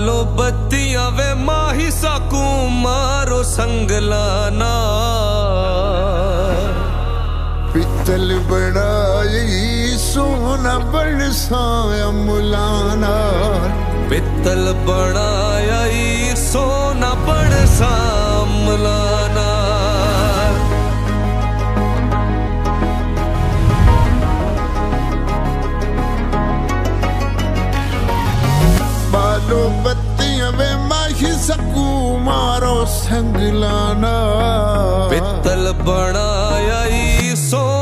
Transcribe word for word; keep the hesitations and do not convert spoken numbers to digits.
बालो बत्तियां वे माही सकू मारो संगलाना। पित्तल बनाई सोना बरसाया मुलाना। पित्तल बनाया सोना बरसा मुलाना। बालो बत्तियां वे माही सकू मारो संगलाना। पित्तल बनाया सो